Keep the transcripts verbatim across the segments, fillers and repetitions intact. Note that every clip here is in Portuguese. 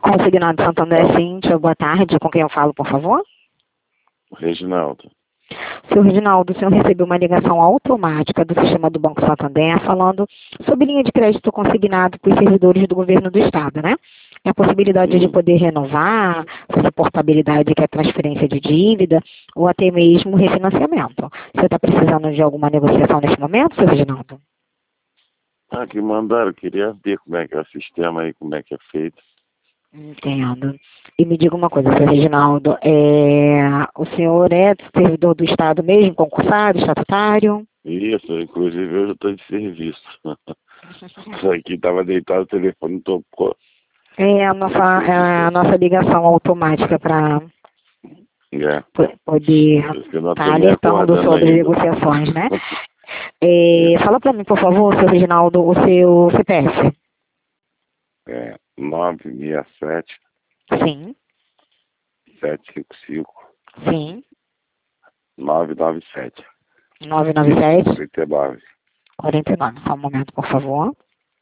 Consignado Santander, Cíntia, boa tarde. Com quem eu falo, por favor? Reginaldo. Senhor Reginaldo, o senhor recebeu uma ligação automática do sistema do Banco Santander falando sobre linha de crédito consignado para os servidores do governo do estado, né? É a possibilidade Hum. de poder renovar, fazer portabilidade, que é transferência de dívida, ou até mesmo refinanciamento. Você está precisando de alguma negociação nesse momento, senhor Reginaldo? Ah, que mandaram, queria ver como é que é o sistema aí, como é que é feito. Entendo. E me diga uma coisa, senhor Reginaldo, é... o senhor é servidor do estado mesmo, concursado, estatutário? Isso, inclusive eu já estou de serviço. Isso aqui estava deitado, o telefone tocou. É a nossa, é a nossa ligação automática para É. poder Por isso que eu não estar tô tá nem alertando acordando sobre ainda. negociações, né? É, fala para mim, por favor, senhor Reginaldo, o seu C P F. É nove seis sete, Sim, sete cinco cinco, sim. nove nove sete. nove nove sete, trinta e nove. quarenta e nove. Só um momento, por favor.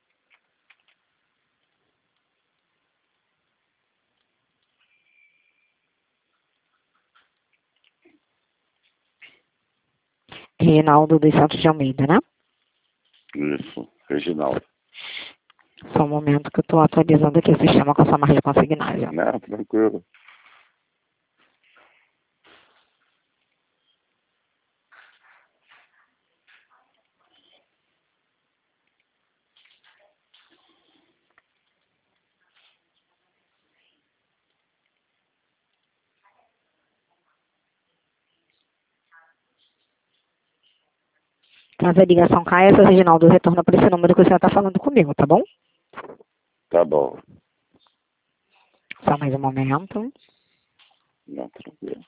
Reginaldo dos Santos de Almeida, né? Isso, Reginaldo. Só um momento que eu estou atualizando aqui o sistema com essa marca de consignagem. Não, tranquilo. Caso a ligação caia, seu Reginaldo retorna para esse número que o senhor está falando comigo, tá bom? Tá bom. Só mais um momento. Não, tranquilo.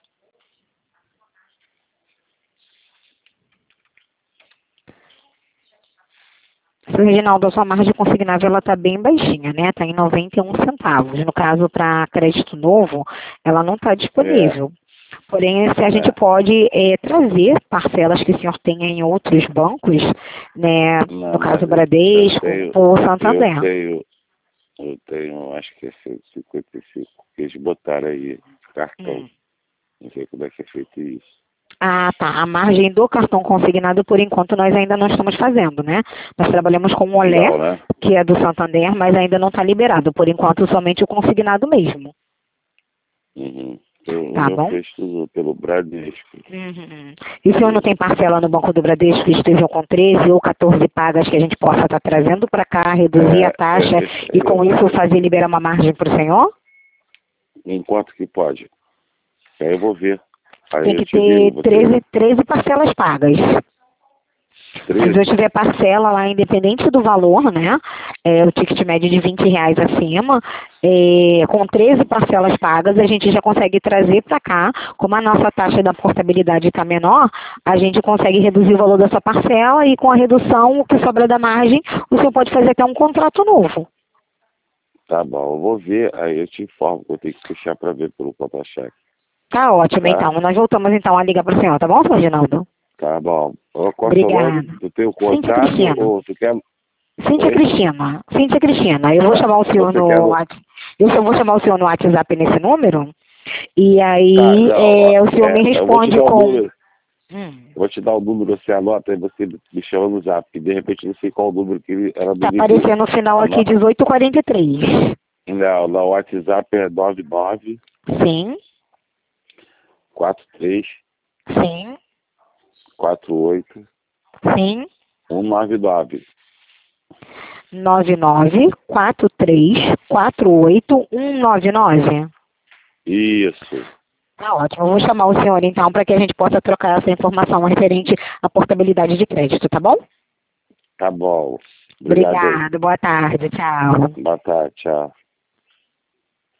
Seu Reginaldo, a sua margem consignável ela está bem baixinha, né? Está em noventa e um centavos. No caso, para crédito novo, ela não está disponível. Porém, se a gente É. pode é, trazer parcelas que o senhor tenha em outros bancos, né? Não, No caso, mas Bradesco eu tenho, ou Santander. eu tenho, eu tenho, acho que é cento e cinquenta e cinco que eles botaram aí, cartão. Hum. Não sei como é que é feito isso. Ah, tá. A margem do cartão consignado, por enquanto, nós ainda não estamos fazendo, né? Nós trabalhamos com o Olé, Não, né? que é do Santander, mas ainda não está liberado. Por enquanto, somente o consignado mesmo. Uhum. Eu, Tá eu bom? fiz tudo pelo Bradesco. Uhum. E o senhor não tem parcela no Banco do Bradesco que estejam com treze ou quatorze pagas que a gente possa estar trazendo para cá, reduzir É, a taxa é, esse aí e com eu- isso fazer liberar uma margem para o senhor? enquanto que pode. Aí eu vou ver. Aí Tem eu que te digo, ter você. treze, treze parcelas pagas. Se treze? eu tiver parcela lá, independente do valor, né? É, o ticket médio de vinte reais acima, é, com treze parcelas pagas, a gente já consegue trazer para cá. Como a nossa taxa da portabilidade está menor, a gente consegue reduzir o valor da sua parcela e com a redução, o que sobra da margem, o senhor pode fazer até um contrato novo. Tá bom, eu vou ver, aí eu te informo que eu tenho que fechar para ver pelo contra-cheque. Tá ótimo, Tá? então. Nós voltamos então a ligar para o senhor, tá bom, senhor Reginaldo? Tá bom. Ô, qual é o seu Obrigada. nome? Tu tem o Cíntia contato Cristina. ou tu quer... Cíntia Oi? Cristina. Cíntia Cristina. Eu vou Tá. chamar o senhor Você no quer no... WhatsApp. Eu só vou chamar o senhor no WhatsApp nesse número. E Tá, aí não, ó, é, o senhor me é, eu vou te responde dar o com. número. Hum, Eu vou te dar o número, você anota, aí você me chama no zap. E de repente não sei qual o número que era do tá Ligu. aparecendo no final aqui Anota. dezoito quarenta e três. Não, no WhatsApp é nove nove Sim, quatro três sim, quatro oito sim. um nove nove. nove nove quatro três quatro oito um nove nove. Isso. Tá ótimo. Eu vou chamar o senhor então para que a gente possa trocar essa informação referente à portabilidade de crédito, tá bom? Tá bom. Obrigado aí. Obrigada. Boa tarde. Tchau. Boa tarde, tchau.